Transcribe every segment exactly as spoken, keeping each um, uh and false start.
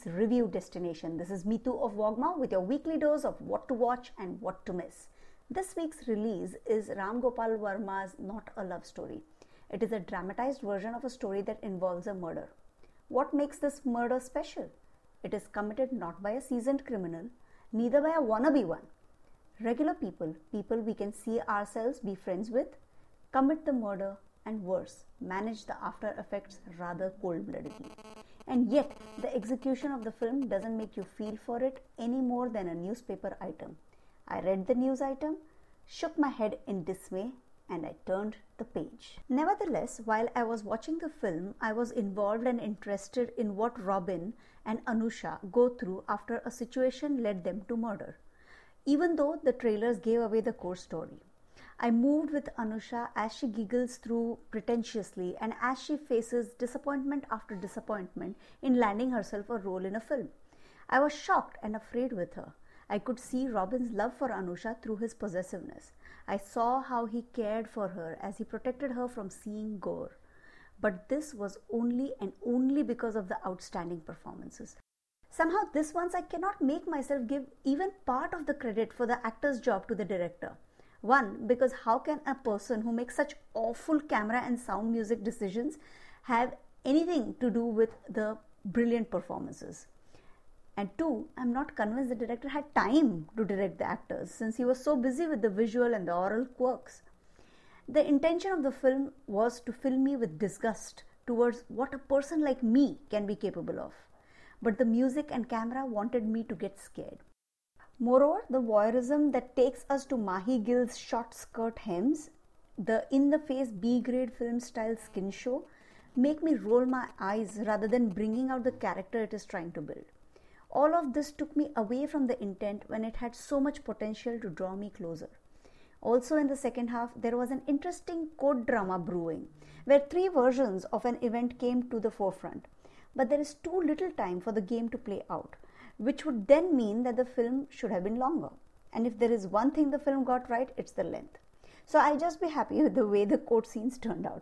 review destination. This is Meetu of Wogma with your weekly dose of what to watch and what to miss. This week's release is Ram Gopal Varma's Not a Love Story. It is a dramatized version of a story that involves a murder. What makes this murder special? It is committed not by a seasoned criminal, neither by a wannabe one. Regular people, people we can see ourselves be friends with, commit the murder and worse, manage the after effects rather cold-bloodedly. And yet, the execution of the film doesn't make you feel for it any more than a newspaper item. I read the news item, shook my head in dismay, and I turned the page. Nevertheless, while I was watching the film, I was involved and interested in what Robin and Anusha go through after a situation led them to murder, even though the trailers gave away the core story. I moved with Anusha as she giggles through pretentiously and as she faces disappointment after disappointment in landing herself a role in a film. I was shocked and afraid with her. I could see Robin's love for Anusha through his possessiveness. I saw how he cared for her as he protected her from seeing gore. But this was only and only because of the outstanding performances. Somehow this once I cannot make myself give even part of the credit for the actor's job to the director. One, because how can a person who makes such awful camera and sound music decisions have anything to do with the brilliant performances? And two, I'm not convinced the director had time to direct the actors since he was so busy with the visual and the oral quirks. The intention of the film was to fill me with disgust towards what a person like me can be capable of. But the music and camera wanted me to get scared. Moreover, the voyeurism that takes us to Mahi Gill's short skirt hems, the in-the-face B-grade film-style skin show, make me roll my eyes rather than bringing out the character it is trying to build. All of this took me away from the intent when it had so much potential to draw me closer. Also in the second half, there was an interesting court drama brewing, where three versions of an event came to the forefront. But there is too little time for the game to play out, which would then mean that the film should have been longer. And if there is one thing the film got right, it's the length. So I'll just be happy with the way the court scenes turned out.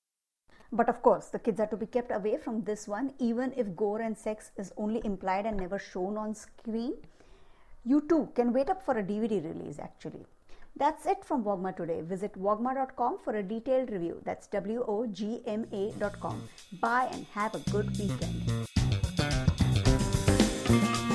But of course, the kids are to be kept away from this one, even if gore and sex is only implied and never shown on screen. You too can wait up for a D V D release actually. That's it from Wogma today. Visit wogma dot com for a detailed review. That's W O G M A dot com. Bye and have a good weekend.